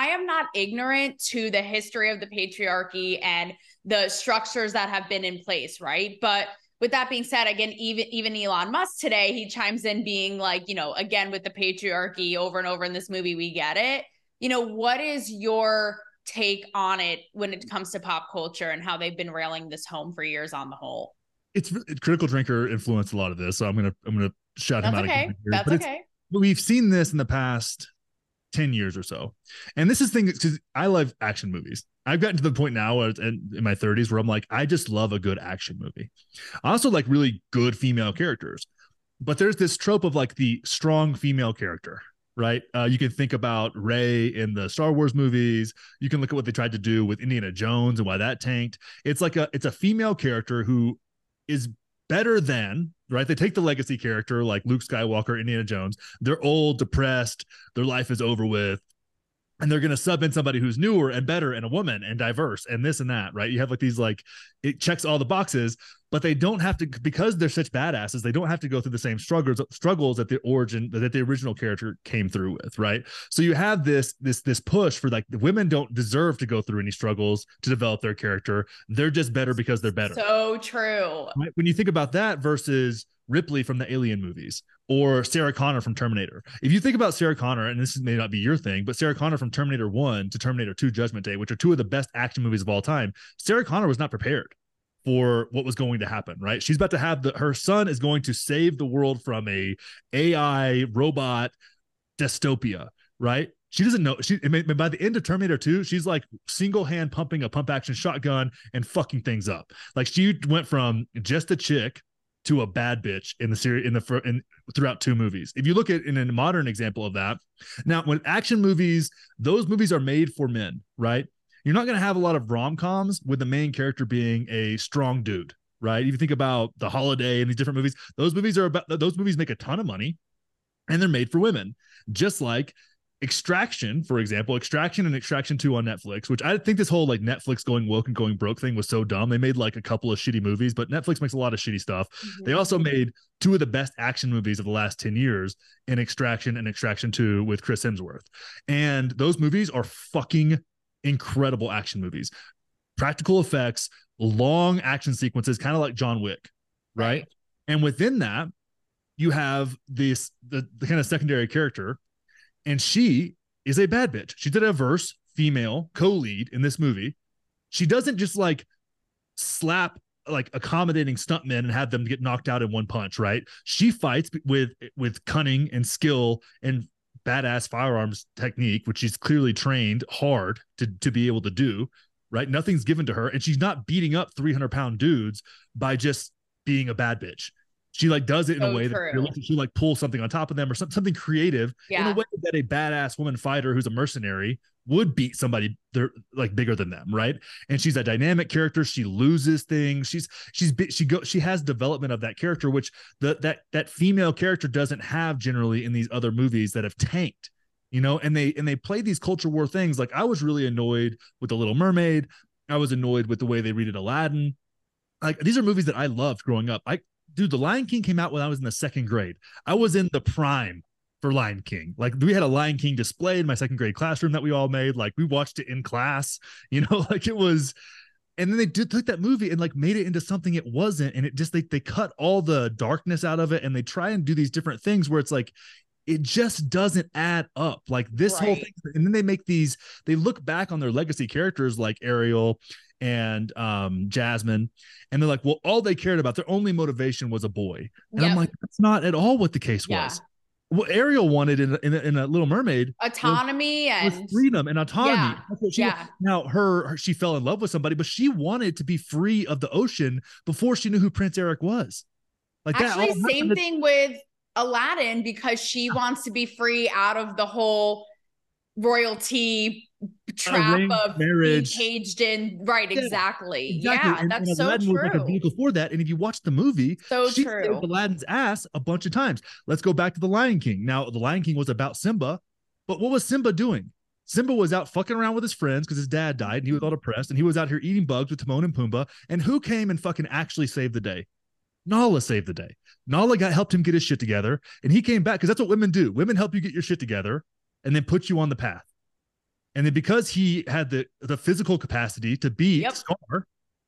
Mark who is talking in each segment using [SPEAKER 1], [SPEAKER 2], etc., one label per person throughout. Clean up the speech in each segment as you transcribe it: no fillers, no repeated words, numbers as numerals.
[SPEAKER 1] am not ignorant to the history of the patriarchy and the structures that have been in place, right? But with that being said, again, even Elon Musk today, he chimes in being like, again, with the patriarchy over and over in this movie, we get it. What is your take on it when it comes to pop culture and how they've been railing this home for years on the whole?
[SPEAKER 2] It's Critical Drinker influenced a lot of this, so I'm gonna shout him
[SPEAKER 1] That's
[SPEAKER 2] out
[SPEAKER 1] okay.
[SPEAKER 2] again here.
[SPEAKER 1] That's
[SPEAKER 2] But
[SPEAKER 1] okay.
[SPEAKER 2] we've seen this in the past 10 years or so. And this is thing because I love action movies. I've gotten to the point now in my 30s where I'm like, I just love a good action movie. I also like really good female characters. But there's this trope of like the strong female character, right? You can think about Rey in the Star Wars movies. You can look at what they tried to do with Indiana Jones and why that tanked. It's a female character who is better than, right? They take the legacy character like Luke Skywalker, Indiana Jones. They're old, depressed, their life is over with, and they're going to sub in somebody who's newer and better and a woman and diverse and this and that, right? You have like these, like, it checks all the boxes, but they don't have to, because they're such badasses, they don't have to go through the same struggles that the original character came through with, right? So you have this push for, like, the women don't deserve to go through any struggles to develop their character. They're just better because they're better.
[SPEAKER 1] So true.
[SPEAKER 2] Right? When you think about that versus Ripley from the Alien movies or Sarah Connor from Terminator. If you think about Sarah Connor, and this may not be your thing, but Sarah Connor from Terminator 1 to Terminator 2 Judgment Day, which are two of the best action movies of all time, Sarah Connor was not prepared for what was going to happen, right? She's about to have her son is going to save the world from a AI robot dystopia, right? She doesn't know. By the end of Terminator 2, she's like single hand pumping a pump action shotgun and fucking things up. Like, she went from just a chick to a bad bitch in the series throughout two movies. If you look at in a modern example of that, now when action movies, those movies are made for men, right? You're not going to have a lot of rom-coms with the main character being a strong dude, right? If you think about The Holiday and these different movies, those movies make a ton of money and they're made for women. Just like Extraction, for example, Extraction and Extraction 2 on Netflix, which I think this whole like Netflix going woke and going broke thing was so dumb. They made like a couple of shitty movies, but Netflix makes a lot of shitty stuff. Mm-hmm. They also made two of the best action movies of the last 10 years in Extraction and Extraction 2 with Chris Hemsworth. And those movies are fucking incredible action movies. Practical effects, long action sequences, kind of like John Wick, right? And within that, you have the kind of secondary character, and she is a bad bitch. She's a diverse female co-lead in this movie. She doesn't just like slap like accommodating stuntmen and have them get knocked out in one punch, right? She fights with cunning and skill and badass firearms technique, which she's clearly trained hard to be able to do, right? Nothing's given to her, and she's not beating up 300-pound dudes by just being a bad bitch. She like does it in a way that she like pulls something on top of them or something creative in a way that a badass woman fighter who's a mercenary would beat somebody they're like bigger than them, right? And she's a dynamic character. She loses things. She has development of that character, which that female character doesn't have generally in these other movies that have tanked, and they play these culture war things. Like, I was really annoyed with The Little Mermaid. I was annoyed with the way they redid Aladdin. Like, these are movies that I loved growing up. Dude, The Lion King came out when I was in the second grade. I was in the prime for Lion King. Like, we had a Lion King display in my second grade classroom that we all made. Like, we watched it in class, like it was. And then they took that movie and like made it into something it wasn't. And it just, they cut all the darkness out of it. And they try and do these different things where it's like, it just doesn't add up. Like this whole thing. And then they look back on their legacy characters like Ariel and Jasmine, and they're like, well, all they cared about, their only motivation was a boy. And I'm like, that's not at all what the case was. What Ariel wanted in a Little Mermaid,
[SPEAKER 1] autonomy
[SPEAKER 2] was freedom and autonomy. Now she fell in love with somebody, but she wanted to be free of the ocean before she knew who Prince Eric was. Like,
[SPEAKER 1] actually, same thing with Aladdin, because she wants to be free out of the whole royalty trap of marriage, being caged in. Right, exactly. Yeah, and that's so Aladdin true. Was like
[SPEAKER 2] a vehicle for that. And if you watch the movie, she
[SPEAKER 1] saved
[SPEAKER 2] Aladdin's ass a bunch of times. Let's go back to The Lion King. Now, The Lion King was about Simba, but what was Simba doing? Simba was out fucking around with his friends because his dad died and he was all depressed, and he was out here eating bugs with Timon and Pumbaa. And who came and fucking actually saved the day? Nala saved the day. Nala helped him get his shit together, and he came back, because that's what women do. Women help you get your shit together and then put you on the path. And then because he had the physical capacity to beat
[SPEAKER 1] Yep.
[SPEAKER 2] Scar,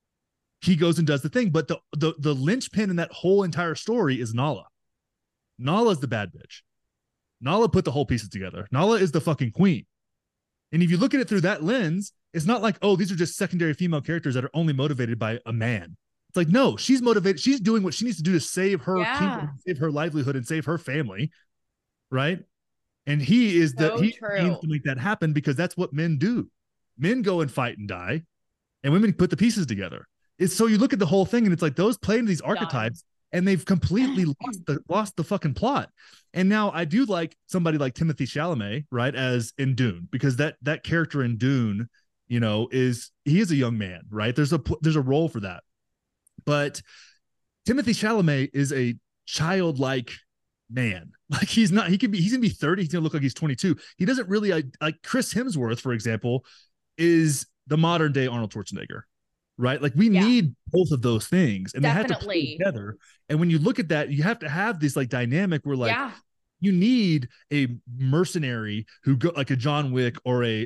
[SPEAKER 2] he goes and does the thing. But the linchpin in that whole entire story is Nala. Nala's the bad bitch. Nala put the whole pieces together. Nala is the fucking queen. And if you look at it through that lens, it's not like, oh, these are just secondary female characters that are only motivated by a man. It's like, no, she's motivated. She's doing what she needs to do to save her kingdom, save her livelihood, and save her family. Right. And he is he aims to make that happen because that's what men do. Men go and fight and die, and women put the pieces together. It's so you look at the whole thing and it's like those playing these archetypes and they've completely lost the fucking plot. And now I do like somebody like Timothy Chalamet, right, as in Dune, because that character in Dune, he is a young man, right? There's a role for that. But Timothy Chalamet is a childlike man. Like he's gonna be 30, he's gonna look like he's 22. He doesn't really like Chris Hemsworth, for example, is the modern day Arnold Schwarzenegger. Right, like we need both of those things, and they have to play together. And when you look at that, you have to have this like dynamic where like you need a mercenary who go like a John Wick or a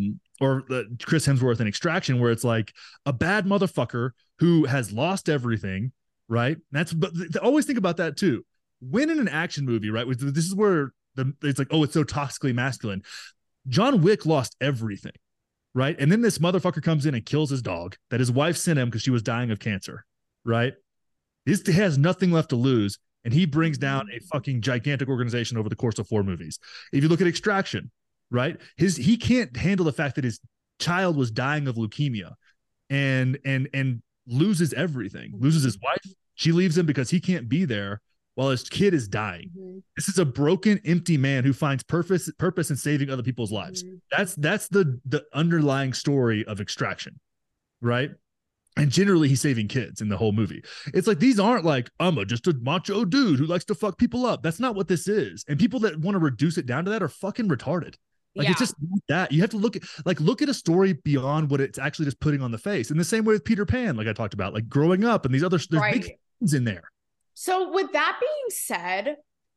[SPEAKER 2] Chris Hemsworth in Extraction, where it's like a bad motherfucker who has lost everything, right? But always think about that too. When in an action movie, right? This is where it's like, oh, it's so toxically masculine. John Wick lost everything. Right. And then this motherfucker comes in and kills his dog that his wife sent him because she was dying of cancer. Right. He has nothing left to lose. And he brings down a fucking gigantic organization over the course of 4 movies. If you look at Extraction, right, he can't handle the fact that his child was dying of leukemia and loses everything, loses his wife. She leaves him because he can't be there while his kid is dying. This is a broken, empty man who finds purpose in saving other people's lives. That's the underlying story of Extraction, right? And generally he's saving kids in the whole movie. It's like, these aren't like, I'm just a macho dude who likes to fuck people up. That's not what this is. And people that want to reduce it down to that are fucking retarded. Like it's just not that. You have to look at a story beyond what it's actually just putting on the face. In the same way with Peter Pan, like I talked about, like growing up and these other there's big things in there.
[SPEAKER 1] So with that being said,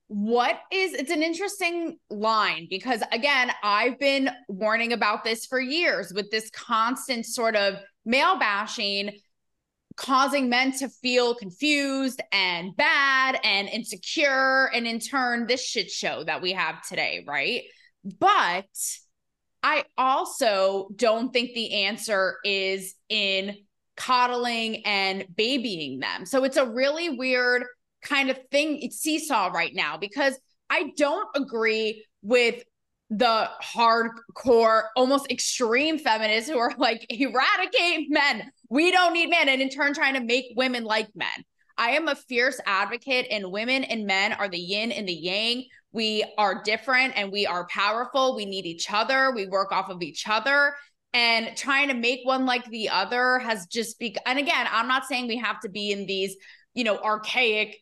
[SPEAKER 1] it's an interesting line because again, I've been warning about this for years with this constant sort of male bashing, causing men to feel confused and bad and insecure. And in turn, this shit show that we have today, right? But I also don't think the answer is in coddling and babying them. So it's a really weird kind of thing. It's seesaw right now because I don't agree with the hardcore, almost extreme feminists who are like, eradicate men. We don't need men. And in turn, trying to make women like men. I am a fierce advocate, and women and men are the yin and the yang. We are different and we are powerful. We need each other. We work off of each other. And trying to make one like the other has just and again, I'm not saying we have to be in these, archaic,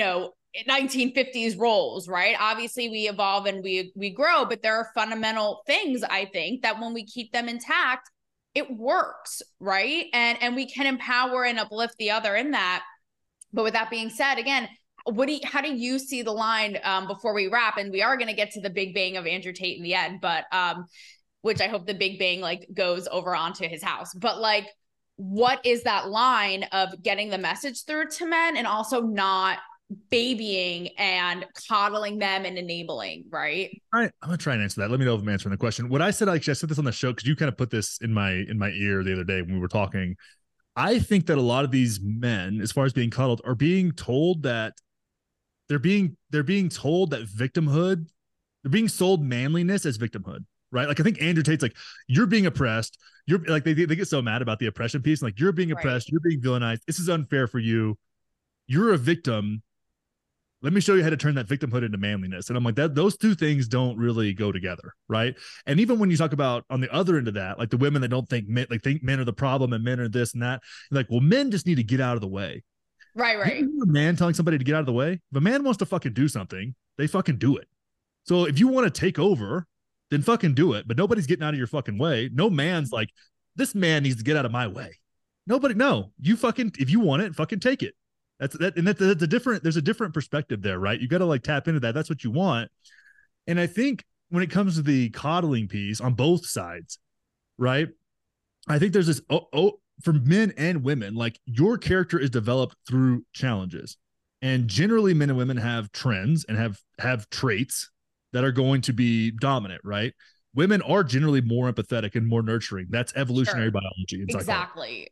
[SPEAKER 1] 1950s roles, right? Obviously we evolve and we grow, but there are fundamental things, I think, that when we keep them intact, it works, right? And we can empower and uplift the other in that. But with that being said, again, how do you see the line before we wrap? And we are going to get to the big bang of Andrew Tate in the end, but which I hope the big bang goes over onto his house. But what is that line of getting the message through to men and also not babying and coddling them and enabling, right?
[SPEAKER 2] All right, I'm gonna try and answer that. Let me know if I'm answering the question. What I said, I said this on the show because you kind of put this in my ear the other day when we were talking. I think that a lot of these men, as far as being coddled, are being told that they're being told that victimhood, they're being sold manliness as victimhood. Right. Like I think Andrew Tate's like, you're being oppressed. You're like, they get so mad about the oppression piece. Like you're being oppressed. You're being villainized. This is unfair for you. You're a victim. Let me show you how to turn that victimhood into manliness. And I'm like, those two things don't really go together. Right. And even when you talk about on the other end of that, like the women that don't think men, think men are the problem and men are this and that, like, well, men just need to get out of the way.
[SPEAKER 1] Right.
[SPEAKER 2] A man telling somebody to get out of the way. If a man wants to fucking do something, they fucking do it. So if you want to take over, then fucking do it. But nobody's getting out of your fucking way. No man's like, this man needs to get out of my way. Nobody, no. You fucking, if you want it, fucking take it. That's a different, there's a different perspective there, right? You got to tap into that. That's what you want. And I think when it comes to the coddling piece on both sides, right? I think there's this for men and women, like your character is developed through challenges. And generally men and women have trends and have traits that are going to be dominant, right? Women are generally more empathetic and more nurturing. That's evolutionary biology.
[SPEAKER 1] Exactly.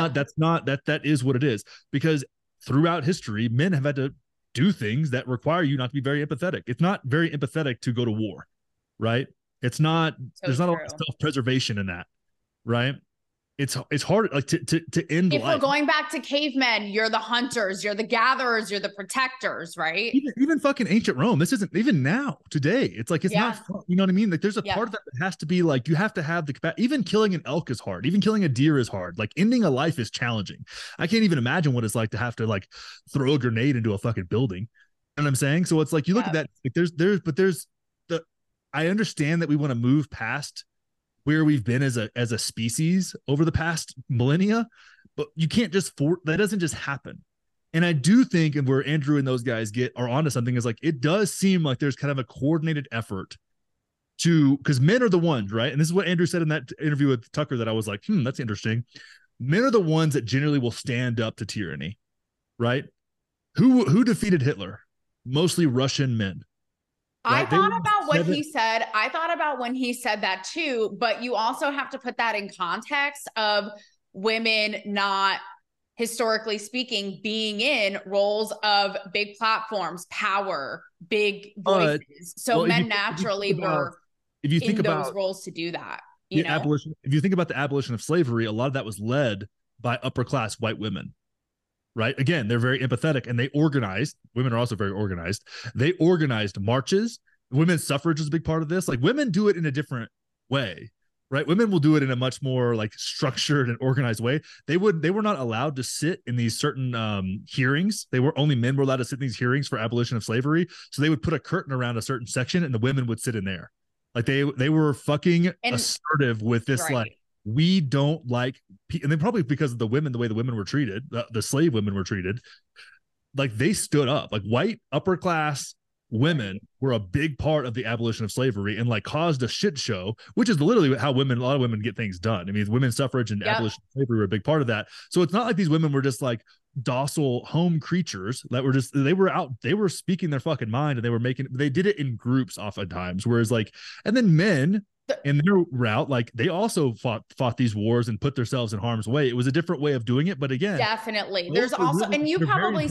[SPEAKER 2] That is what it is. Because throughout history, men have had to do things that require you not to be very empathetic. It's not very empathetic to go to war, right? It's not, there's not a lot of self-preservation in that, right? It's hard, like to end
[SPEAKER 1] if
[SPEAKER 2] life.
[SPEAKER 1] We're going back to cavemen, you're the hunters, you're the gatherers, you're the protectors, right?
[SPEAKER 2] Even fucking ancient Rome, this isn't even now today. It's like, it's not fun, you know what I mean? Like there's a part of that has to be like, you have to have the capacity. Even killing an elk is hard. Even killing a deer is hard. Like ending a life is challenging. I can't even imagine what it's like to have to like throw a grenade into a fucking building. You know what I'm saying? So it's like, you look at that, like there's I understand that we want to move past where we've been as a species over the past millennia, but you can't just that doesn't just happen. And I do think, and where Andrew and those guys are onto something, is like, it does seem like there's kind of a coordinated effort because men are the ones, right? And this is what Andrew said in that interview with Tucker that I was like, that's interesting. Men are the ones that generally will stand up to tyranny, right? Who defeated Hitler? Mostly Russian men.
[SPEAKER 1] Right? I thought about what he said. I thought about when he said that too, but you also have to put that in context of women not, historically speaking, being in roles of big platforms, power, big voices. So men naturally were in those roles to do that. You know?
[SPEAKER 2] Abolition. If you think about the abolition of slavery, a lot of that was led by upper class white women. Right. Again, they're very empathetic and they organized. Women are also very organized. They organized marches. Women's suffrage is a big part of this. Like women do it in a different way, right? Women will do it in a much more like structured and organized way. They were not allowed to sit in these certain hearings. Only men were allowed to sit in these hearings for abolition of slavery. So they would put a curtain around a certain section and the women would sit in there. Like they were fucking assertive with this, right. Like, we don't like, and then probably because of the way the women were treated, the slave women were treated, like they stood up. Like white upper class women were a big part of the abolition of slavery and like caused a shit show, which is literally how a lot of women get things done. I mean, women's suffrage and abolition of slavery were a big part of that. So it's not like these women were just like docile home creatures that were just, they were speaking their fucking mind, and they did it in groups oftentimes. Whereas like, and then men in their route, like they also fought these wars and put themselves in harm's way. It was a different way of doing it, but again,
[SPEAKER 1] definitely there's also really, and you probably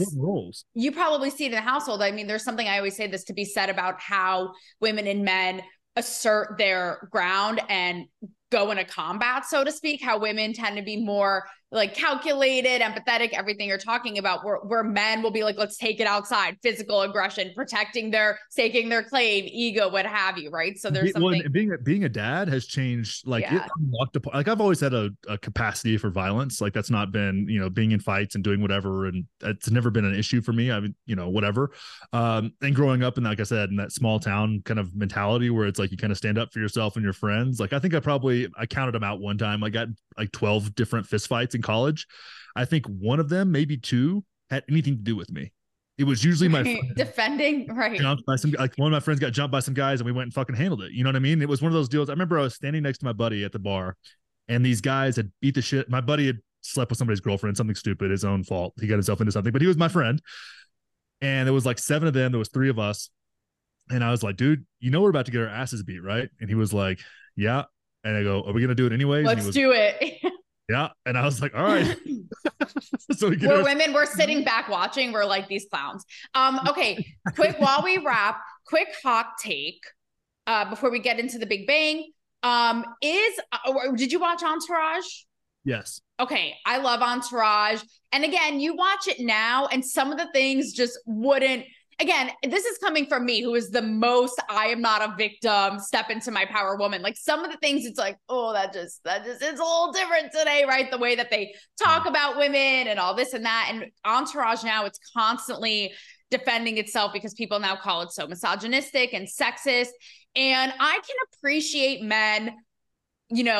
[SPEAKER 1] see it in the household. I mean, there's something, I always say this, to be said about how women and men assert their ground and go into combat, so to speak. How women tend to be more like calculated, empathetic, everything you're talking about, where men will be like, let's take it outside, physical aggression, staking their claim, ego, what have you, right? So there's something.
[SPEAKER 2] Being a dad has changed. Like it unlocked like I've always had a capacity for violence. Like that's not been, being in fights and doing whatever, and it's never been an issue for me. I mean, whatever. And growing up in, like I said, in that small town kind of mentality where it's like you kind of stand up for yourself and your friends. Like I think I counted them out one time. I got like 12 different fistfights in college. I think one of them, maybe two, had anything to do with me. It was usually my friend
[SPEAKER 1] defending, right?
[SPEAKER 2] Jumped by like one of my friends got jumped by some guys, and we went and fucking handled it. You know what I mean? It was one of those deals. I remember I was standing next to my buddy at the bar, and these guys had beat the shit. My buddy had slept with somebody's girlfriend, something stupid, his own fault. He got himself into something, but he was my friend. And there was like 7 of them. There was 3 of us. And I was like, dude, we're about to get our asses beat, right? And he was like, yeah. And I go, are we going to do it anyways?
[SPEAKER 1] Let's do it.
[SPEAKER 2] Yeah. And I was like, all right.
[SPEAKER 1] So we're women, we're sitting back watching. We're like these clowns. Okay. While we wrap, quick hot take before we get into the Big Bang. Did you watch Entourage?
[SPEAKER 2] Yes.
[SPEAKER 1] Okay. I love Entourage. And again, you watch it now and some of the things just wouldn't. Again, this is coming from me, who is the most, I am not a victim, step into my power woman. Like some of the things, it's like, oh, that just, it's a little different today, right? The way that they talk about women and all this and that. And Entourage now, it's constantly defending itself because people now call it so misogynistic and sexist. And I can appreciate men,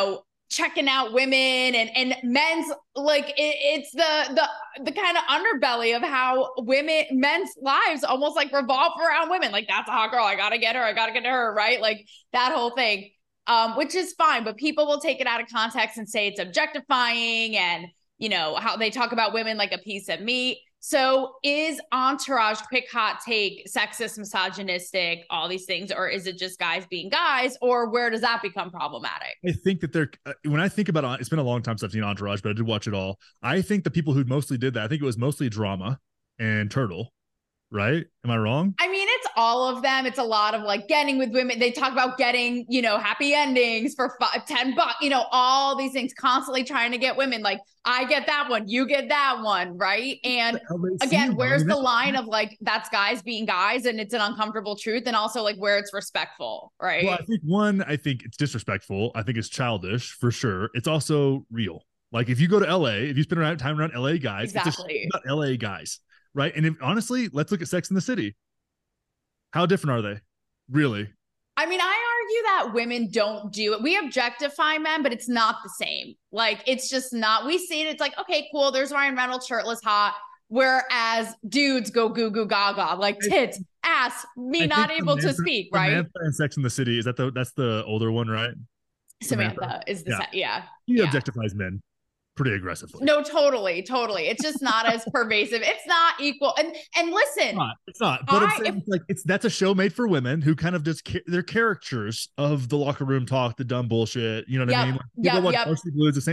[SPEAKER 1] checking out women and men's like it's the kind of underbelly of how men's lives almost like revolve around women. Like, that's a hot girl, I gotta get her, right? Like that whole thing, which is fine, but people will take it out of context and say it's objectifying, and how they talk about women like a piece of meat. So is Entourage, quick hot take, sexist, misogynistic, all these things, or is it just guys being guys, or where does that become problematic?
[SPEAKER 2] I think that when I think about it, it's been a long time since I've seen Entourage, but I did watch it all. I think the people who mostly did that, I think it was mostly Drama and Turtle, right? Am I wrong?
[SPEAKER 1] I mean, it's all of them. It's a lot of like getting with women. They talk about getting, happy endings for $10, all these things, constantly trying to get women. Like, I get that one, you get that one, right? And again, where's the line of like, that's guys being guys and it's an uncomfortable truth, and also like where it's respectful, right?
[SPEAKER 2] Well, I think it's disrespectful. I think it's childish for sure. It's also real. Like, if you go to LA, if you spend time around LA guys,
[SPEAKER 1] exactly.
[SPEAKER 2] It's about LA guys, right? And honestly, let's look at Sex and the City. How different are they? Really?
[SPEAKER 1] I mean, I argue that women don't do it. We objectify men, but it's not the same. Like, it's just not. We see it. It's like, okay, cool. There's Ryan Reynolds, shirtless, hot. Whereas dudes go goo goo gaga, like tits, ass, me not able to speak, right?
[SPEAKER 2] Samantha in Sex and the City, that's the older one, right?
[SPEAKER 1] Samantha is the
[SPEAKER 2] yeah. He objectifies men pretty aggressively.
[SPEAKER 1] No, totally. It's just not as pervasive. It's not equal. And listen,
[SPEAKER 2] it's not. But that's a show made for women who kind of just they're caricatures of the locker room talk, the dumb bullshit. You know what I mean? Like, Varsity Blues the same.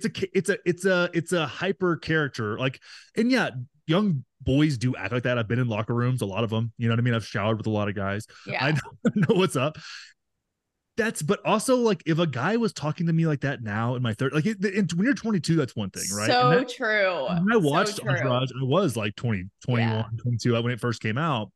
[SPEAKER 2] It's a hyper character. Like, and yeah, young boys do act like that. I've been in locker rooms, a lot of them. You know what I mean? I've showered with a lot of guys.
[SPEAKER 1] Yeah.
[SPEAKER 2] I know what's up. But also, like, if a guy was talking to me like that now in my 30s, like when you're 22, that's one thing, right?
[SPEAKER 1] So true.
[SPEAKER 2] When I watched Entourage, I was like 20, 21, 22 when it first came out.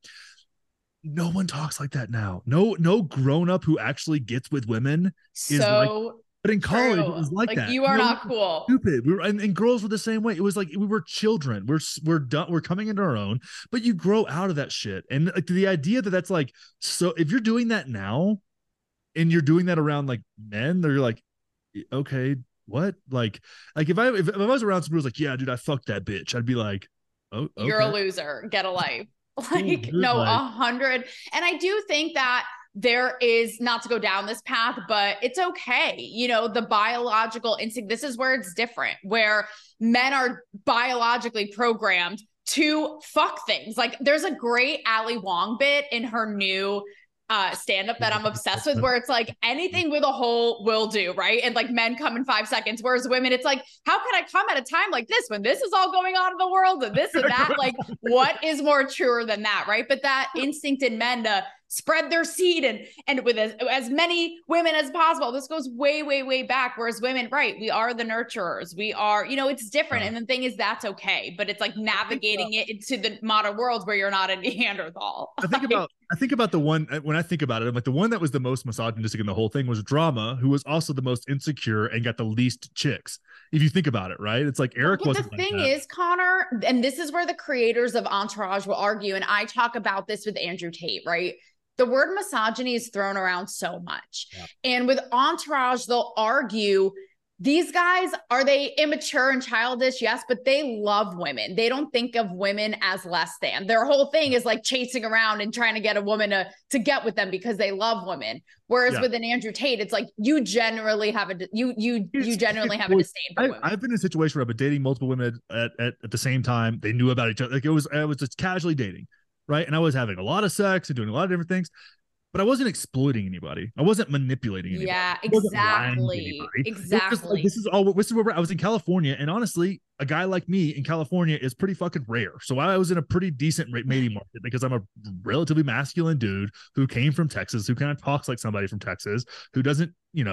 [SPEAKER 2] No one talks like that now. No grown up who actually gets with women is like. But in college, it was like that.
[SPEAKER 1] You are not cool.
[SPEAKER 2] Stupid. And girls were the same way. It was like we were children. We're done. We're coming into our own. But you grow out of that shit. And like the idea that's like, so if you're doing that now, and you're doing that around like men, they're like, okay, what? Like if I was around some girls like, yeah, dude, I fucked that bitch, I'd be like, oh, okay.
[SPEAKER 1] You're a loser. Get a life. Like, no, 100. And I do think that there is, not to go down this path, but it's okay. The biological instinct, this is where it's different, where men are biologically programmed to fuck things. Like, there's a great Ali Wong bit in her new stand-up that I'm obsessed with, where it's like anything with a hole will do, right? And like men come in 5 seconds, whereas women, it's like, how can I come at a time like this when this is all going on in the world and this and that? Like, what is more truer than that, right? But that instinct in men to spread their seed and with as many women as possible. This goes way, way, way back. Whereas women, right, we are the nurturers. We are, it's different. And the thing is, that's okay. But it's like navigating it into the modern world where you're not a Neanderthal.
[SPEAKER 2] I think about the one, when I think about it, I'm like, the one that was the most misogynistic in the whole thing was Drama, who was also the most insecure and got the least chicks. If you think about it, right? It's like Eric wasn't.
[SPEAKER 1] The thing is, Connor, and this is where the creators of Entourage will argue, and I talk about this with Andrew Tate, right? The word misogyny is thrown around so much. Yeah. And with Entourage, they'll argue, these guys, are they immature and childish? Yes, but they love women. They don't think of women as less than. Their whole thing is like chasing around and trying to get a woman to get with them because they love women. Whereas with an Andrew Tate, it's like you genuinely have a genuinely have a disdain for women.
[SPEAKER 2] I've been in a situation where I've been dating multiple women at the same time. They knew about each other. Like I was just casually dating. Right. And I was having a lot of sex and doing a lot of different things, but I wasn't exploiting anybody. I wasn't manipulating anybody.
[SPEAKER 1] Yeah, exactly. Exactly.
[SPEAKER 2] This is where I was in California. And honestly, a guy like me in California is pretty fucking rare. So I was in a pretty decent mating market because I'm a relatively masculine dude who came from Texas, who kind of talks like somebody from Texas, who doesn't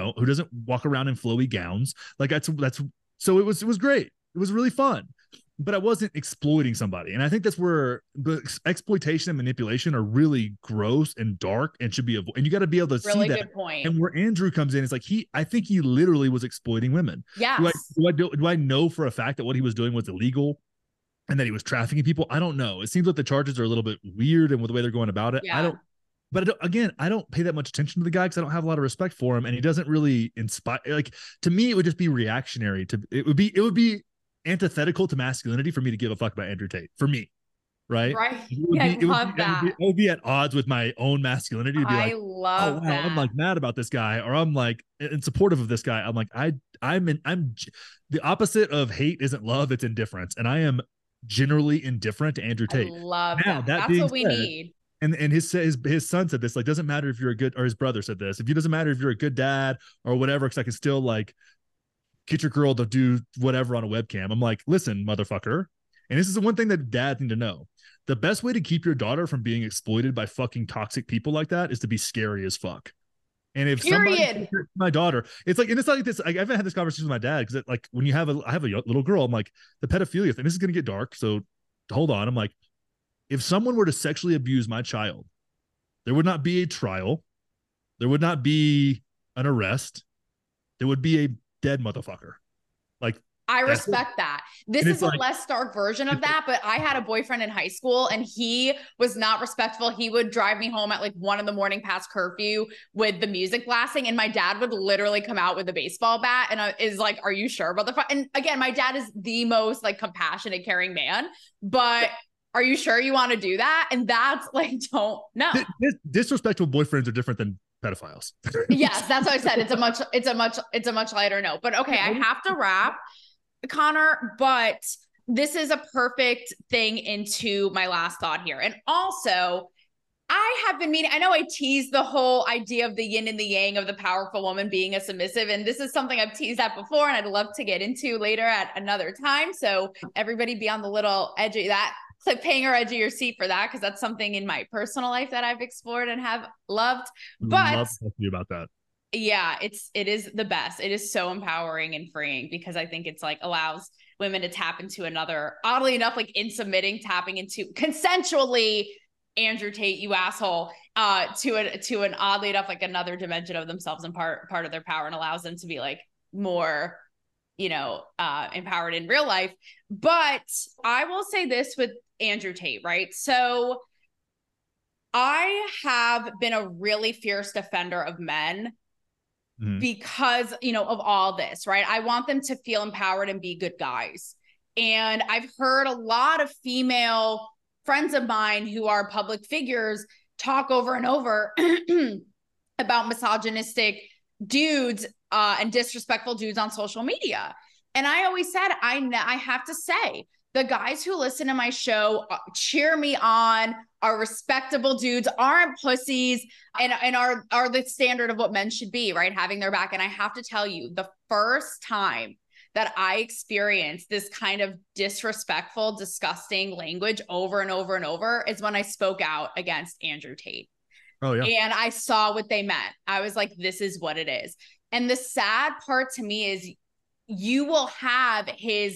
[SPEAKER 2] walk around in flowy gowns. Like so it was great. It was really fun. But I wasn't exploiting somebody. And I think that's where the exploitation and manipulation are really gross and dark and should be avoided. And you got to be able to see that.
[SPEAKER 1] Really good point.
[SPEAKER 2] And where Andrew comes in, it's like I think he literally was exploiting women.
[SPEAKER 1] Yes.
[SPEAKER 2] Do I know for a fact that what he was doing was illegal and that he was trafficking people? I don't know. It seems like the charges are a little bit weird and with the way they're going about it.
[SPEAKER 1] Yeah.
[SPEAKER 2] But again, I don't pay that much attention to the guy because I don't have a lot of respect for him, and he doesn't really inspire. Like, to me, it would just be reactionary. It would be antithetical to masculinity for me to give a fuck about Andrew Tate. For me, right?
[SPEAKER 1] Right. I love that.
[SPEAKER 2] It would be at odds with my own masculinity to be like,
[SPEAKER 1] I
[SPEAKER 2] oh
[SPEAKER 1] love
[SPEAKER 2] wow,
[SPEAKER 1] that.
[SPEAKER 2] I'm like mad about this guy, or I'm like in supportive of this guy. I'm like, I'm the opposite of hate isn't love, it's indifference, and I am generally indifferent to Andrew
[SPEAKER 1] I
[SPEAKER 2] Tate.
[SPEAKER 1] love
[SPEAKER 2] Now
[SPEAKER 1] that.
[SPEAKER 2] that
[SPEAKER 1] That's
[SPEAKER 2] being
[SPEAKER 1] what we
[SPEAKER 2] said,
[SPEAKER 1] need.
[SPEAKER 2] and his son said this, like, doesn't matter if you're a good, or his brother said this, if it doesn't matter if you're a good dad or whatever, because I can still like get your girl to do whatever on a webcam. I'm like, listen, motherfucker. And this is the one thing that dads need to know. The best way to keep your daughter from being exploited by fucking toxic people like that is to be scary as fuck. And if somebody, my daughter, it's like, and it's not like this. I haven't had this conversation with my dad because, like, when I have a little girl, I'm like, the pedophilia thing, this is going to get dark. So hold on. I'm like, if someone were to sexually abuse my child, there would not be a trial. There would not be an arrest. There would be a dead motherfucker. Like,
[SPEAKER 1] I respect that. This is a
[SPEAKER 2] like,
[SPEAKER 1] less stark version of that, but I had a boyfriend in high school and he was not respectful. He would drive me home at like 1 a.m. past curfew with the music blasting. And my dad would literally come out with a baseball bat and is like, are you sure about the fun? And again, my dad is the most like compassionate, caring man, but are you sure you want to do that? And that's like, don't know.
[SPEAKER 2] Disrespectful boyfriends are different than pedophiles.
[SPEAKER 1] Yes, that's what I said. It's a much lighter note, but okay, I have to wrap, Connor, but this is a perfect thing into my last thought here. And also, I have been meaning, I know I teased the whole idea of the yin and the yang of the powerful woman being a submissive. And this is something I've teased at before, and I'd love to get into later at another time. So everybody be on the little edge of that cliffhanger edge of your seat for that, because that's something in my personal life that I've explored and have loved. But
[SPEAKER 2] love talking to you about that.
[SPEAKER 1] Yeah, it is the best. It is so empowering and freeing because I think it's like allows women to tap into another, oddly enough, like in submitting, tapping into consensually, Andrew Tate, you asshole, to an oddly enough, like another dimension of themselves and part of their power, and allows them to be like more, empowered in real life. But I will say this with Andrew Tate, right? So I have been a really fierce defender of men because, of all this, right? I want them to feel empowered and be good guys. And I've heard a lot of female friends of mine who are public figures talk over and over about misogynistic dudes and disrespectful dudes on social media. And I always said, I have to say, the guys who listen to my show cheer me on, are respectable dudes, aren't pussies, and are the standard of what men should be, right? Having their back. And I have to tell you, the first time that I experienced this kind of disrespectful, disgusting language over and over and over is when I spoke out against Andrew Tate.
[SPEAKER 2] Oh, yeah.
[SPEAKER 1] And I saw what they meant. I was like, this is what it is. And the sad part to me is you will have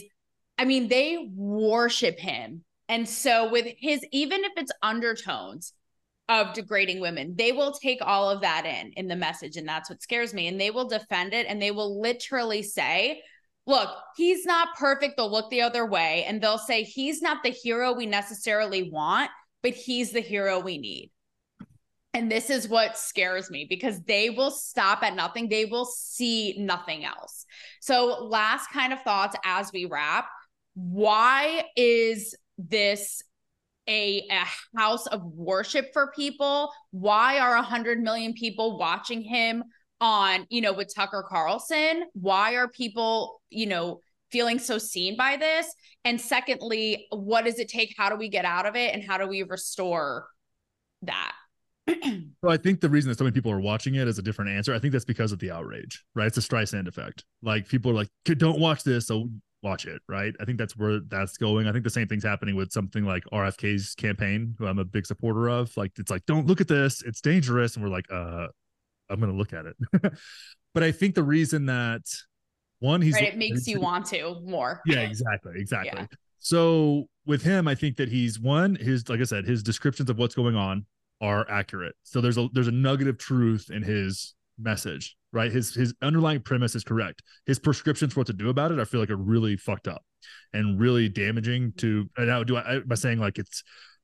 [SPEAKER 1] they worship him. And so with his, even if it's undertones of degrading women, they will take all of that in the message. And that's what scares me. And they will defend it. And they will literally say, look, he's not perfect. They'll look the other way. And they'll say, he's not the hero we necessarily want, but he's the hero we need. And this is what scares me because they will stop at nothing. They will see nothing else. So last kind of thoughts as we wrap. Why is this a house of worship for people? Why are 100 million people watching him on, with Tucker Carlson? Why are people, feeling so seen by this? And secondly, what does it take? How do we get out of it? And how do we restore that?
[SPEAKER 2] So I think the reason that so many people are watching it is a different answer. I think that's because of the outrage, right? It's a Streisand effect. Like people are like, don't watch this, so watch it, right? I think that's where that's going. I think the same thing's happening with something like RFK's campaign, who I'm a big supporter of. Like, it's like, don't look at this, it's dangerous. And we're like, I'm going to look at it. But I think the reason that
[SPEAKER 1] it makes you want to more.
[SPEAKER 2] Yeah, exactly.
[SPEAKER 1] Yeah.
[SPEAKER 2] So with him, I think that like I said, his descriptions of what's going on are accurate. So there's a nugget of truth in his message, right? His underlying premise is correct. His prescriptions for what to do about it, I feel like, are really fucked up and really damaging to. Now, by saying like it's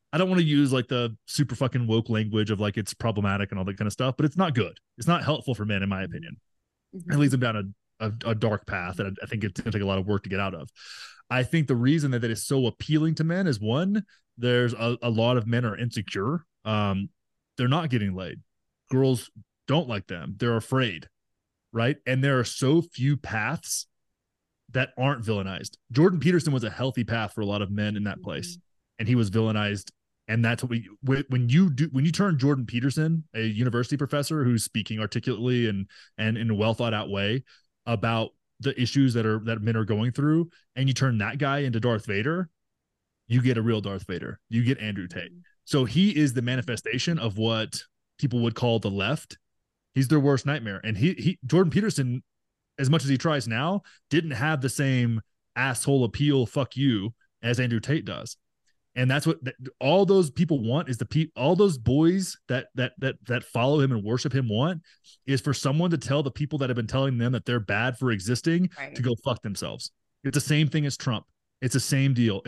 [SPEAKER 2] I don't want to use like the super fucking woke language of like it's problematic and all that kind of stuff, but it's not good. It's not helpful for men, in my opinion. It leads them down a dark path that I think it's going to take a lot of work to get out of. I think the reason that is so appealing to men is, one, there's a lot of men are insecure. They're not getting laid. Girls don't like them. They're afraid, right? And there are so few paths that aren't villainized. Jordan Peterson was a healthy path for a lot of men in that place, and he was villainized. And that's what when you turn Jordan Peterson, a university professor who's speaking articulately and in a well thought out way about the issues that men are going through, and you turn that guy into Darth Vader, you get a real Darth Vader. You get Andrew Tate. So he is the manifestation of what people would call the left. He's their worst nightmare. And Jordan Peterson, as much as he tries now, didn't have the same asshole appeal, fuck you, as Andrew Tate does. And that's what all those people want, is all those boys that follow him and worship him want, is for someone to tell the people that have been telling them that they're bad for existing to go fuck themselves. It's the same thing as Trump. It's the same deal.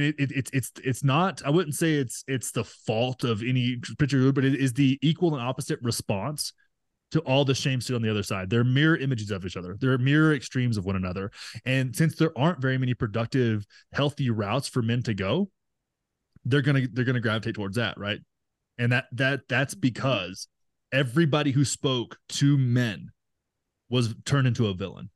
[SPEAKER 2] It's not, I wouldn't say it's the fault of any particular group, but it is the equal and opposite response to all the shame shit on the other side. They're mirror images of each other. They're mirror extremes of one another. And since there aren't very many productive, healthy routes for men to go, they're gonna gravitate towards that, right? And that's because everybody who spoke to men was turned into a villain.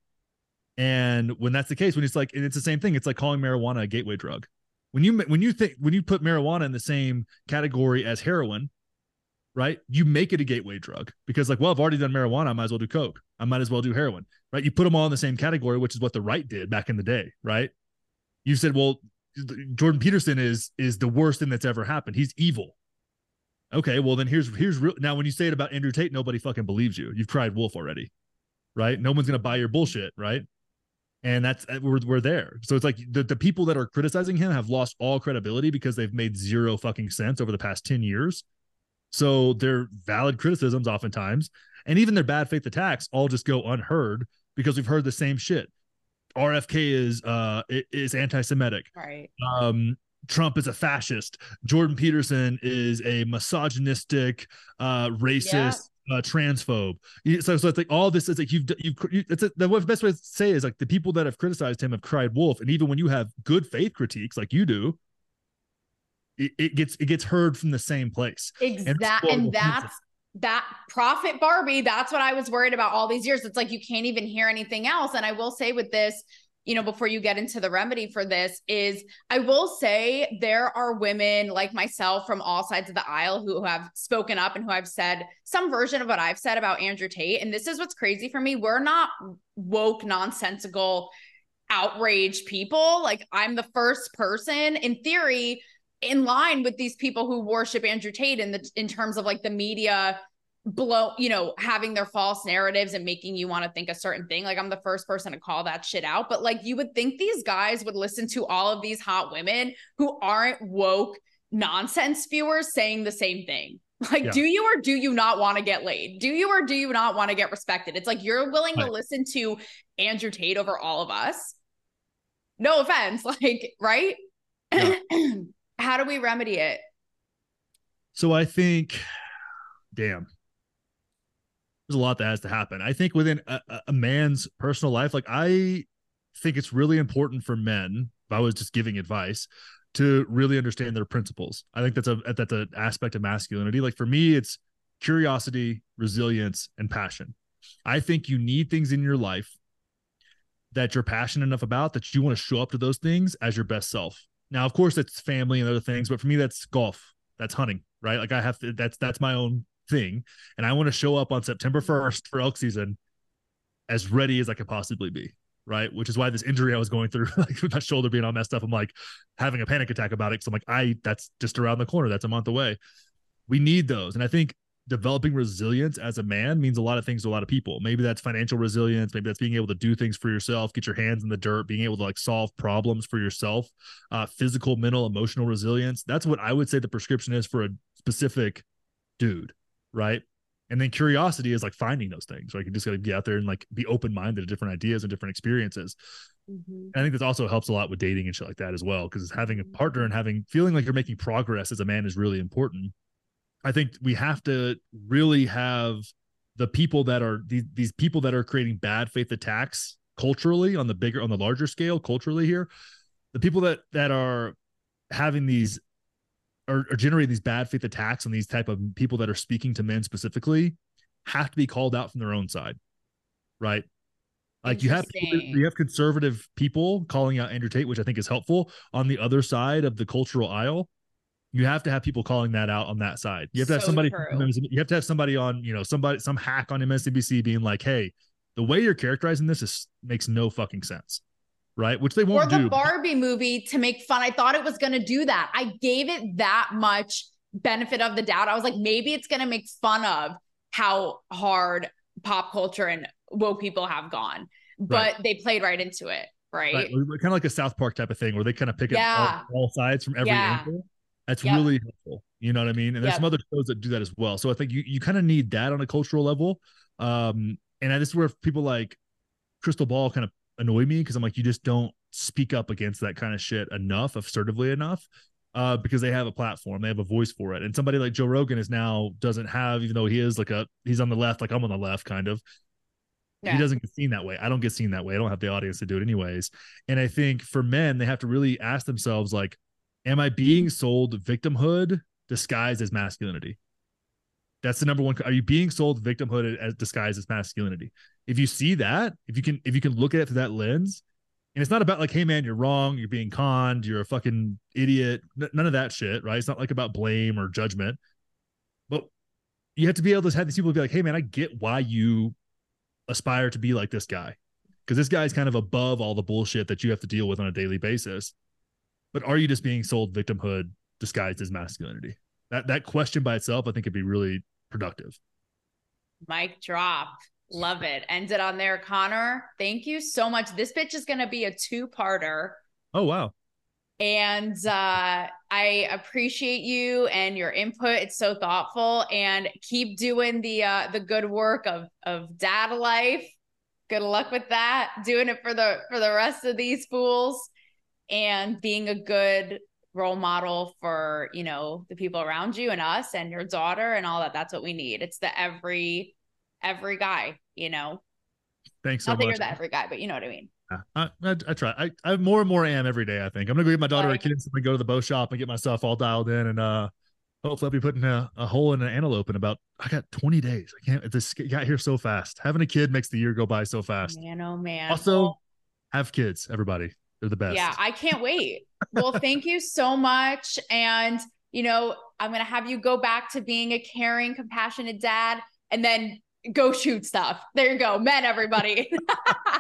[SPEAKER 2] And when that's the case, when it's like, and it's the same thing, it's like calling marijuana a gateway drug. When you put marijuana in the same category as heroin, right? You make it a gateway drug because, like, well, I've already done marijuana, I might as well do coke. I might as well do heroin, right? You put them all in the same category, which is what the right did back in the day, right? You said, well, Jordan Peterson is the worst thing that's ever happened. He's evil. Okay, well then here's real. Now, when you say it about Andrew Tate, nobody fucking believes you. You've tried wolf already, right? No one's gonna buy your bullshit, right? And that's we're there. So it's like the people that are criticizing him have lost all credibility because they've made zero fucking sense over the past 10 years. So their valid criticisms oftentimes, and even their bad faith attacks, all just go unheard because we've heard the same shit. RFK is anti-Semitic.
[SPEAKER 1] Right.
[SPEAKER 2] Trump is a fascist. Jordan Peterson is a misogynistic, racist, transphobe. So it's like all this is like the best way to say is like the people that have criticized him have cried wolf. And even when you have good faith critiques like you do, it gets heard from the same place.
[SPEAKER 1] Exactly. And that's that prophet Barbie. That's what I was worried about all these years. It's like, you can't even hear anything else. And I will say with this, you know, before you get into the remedy for this, is I will say there are women like myself from all sides of the aisle who have spoken up and who have said some version of what I've said about Andrew Tate. And this is what's crazy for me. We're not woke, nonsensical, outraged people. Like, I'm the first person in theory in line with these people who worship Andrew Tate in terms of like the media having their false narratives and making you want to think a certain thing. Like, I'm the first person to call that shit out. But like, you would think these guys would listen to all of these hot women who aren't woke nonsense spewers saying the same thing. Like, do you or do you not want to get laid? Do you or do you not want to get respected? It's like, you're willing to listen to Andrew Tate over all of us. No offense, like, right? Yeah. How do we remedy it?
[SPEAKER 2] So I think, damn, there's a lot that has to happen. I think within a man's personal life, like, I think it's really important for men, if I was just giving advice, to really understand their principles. I think that's an aspect of masculinity. Like, for me, it's curiosity, resilience, and passion. I think you need things in your life that you're passionate enough about that you want to show up to those things as your best self. Now, of course, it's family and other things, but for me, that's golf, that's hunting, right? Like, I have to, that's my own thing. And I want to show up on September 1st for elk season as ready as I could possibly be, right? Which is why this injury I was going through, like with my shoulder being all messed up, I'm like having a panic attack about it. Cause I'm like, that's just around the corner. That's a month away. We need those. And I think developing resilience as a man means a lot of things to a lot of people. Maybe that's financial resilience. Maybe that's being able to do things for yourself, get your hands in the dirt, being able to like solve problems for yourself, physical, mental, emotional resilience. That's what I would say the prescription is for a specific dude, right? And then curiosity is like finding those things, right? You just got to get out there and like be open-minded to different ideas and different experiences. And I think this also helps a lot with dating and shit like that as well, because having a partner and feeling like you're making progress as a man is really important. I think we have to really have the people that are these people that are creating bad faith attacks culturally on the larger scale culturally here, the people that are having these are generating these bad faith attacks on these type of people that are speaking to men specifically have to be called out from their own side, right? Like you have conservative people calling out Andrew Tate, which I think is helpful. On the other side of the cultural aisle, you have to have people calling that out on that side. You have to have somebody. You have to have somebody on, some hack on MSNBC being like, "Hey, the way you're characterizing this makes no fucking sense." Right? Which they won't do.
[SPEAKER 1] Or the Barbie movie to make fun. I thought it was going to do that. I gave it that much benefit of the doubt. I was like, maybe it's going to make fun of how hard pop culture and woke people have gone, but they played right into it. Right.
[SPEAKER 2] Kind of like a South Park type of thing where they kind of pick up all sides from every angle. That's really helpful. You know what I mean? And there's some other shows that do that as well. So I think you kind of need that on a cultural level. And this is where people like Crystal Ball kind of annoy me, because I'm like, you just don't speak up against that kind of shit assertively enough, because they have a platform, they have a voice for it. And somebody like Joe Rogan doesn't have, even though he's on the left, like I'm on the left kind of, he doesn't get seen that way. I don't get seen that way. I don't have the audience to do it anyways. And I think for men, they have to really ask themselves, like, am I being sold victimhood disguised as masculinity? That's the number one. Are you being sold victimhood as disguised as masculinity? If you see that, if you can look at it through that lens, and it's not about like, hey man, you're wrong, you're being conned, you're a fucking idiot, none of that shit, right? It's not like about blame or judgment, but you have to be able to have these people be like, hey man, I get why you aspire to be like this guy, because this guy is kind of above all the bullshit that you have to deal with on a daily basis. But are you just being sold victimhood disguised as masculinity? That question by itself, I think, could be really productive.
[SPEAKER 1] Mic drop. Love it. Ended on there, Connor. Thank you so much. This bitch is going to be a 2-parter.
[SPEAKER 2] Oh, wow.
[SPEAKER 1] And I appreciate you and your input. It's so thoughtful, and keep doing the good work of dad life. Good luck with that. Doing it for the rest of these fools, and being a good role model for, the people around you and us and your daughter and all that. That's what we need. It's the every guy,
[SPEAKER 2] Thanks so much.
[SPEAKER 1] Not that you're the every guy, but you know what I mean.
[SPEAKER 2] I try. I more and more am every day. I think I'm gonna go get my daughter a kid and go to the bow shop and get my stuff all dialed in, and hopefully I'll be putting a hole in an antelope in about. I got 20 days. I can't. This got here so fast. Having a kid makes the year go by so fast.
[SPEAKER 1] Man, oh man.
[SPEAKER 2] Also, have kids. Everybody, they're the best.
[SPEAKER 1] Yeah, I can't wait. Well, thank you so much, and I'm gonna have you go back to being a caring, compassionate dad, and then go shoot stuff. There you go. Men, everybody.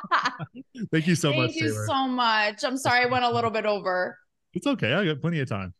[SPEAKER 2] Thank you so much.
[SPEAKER 1] Thank you so much. I'm sorry I went a little bit over.
[SPEAKER 2] It's okay. I got plenty of time.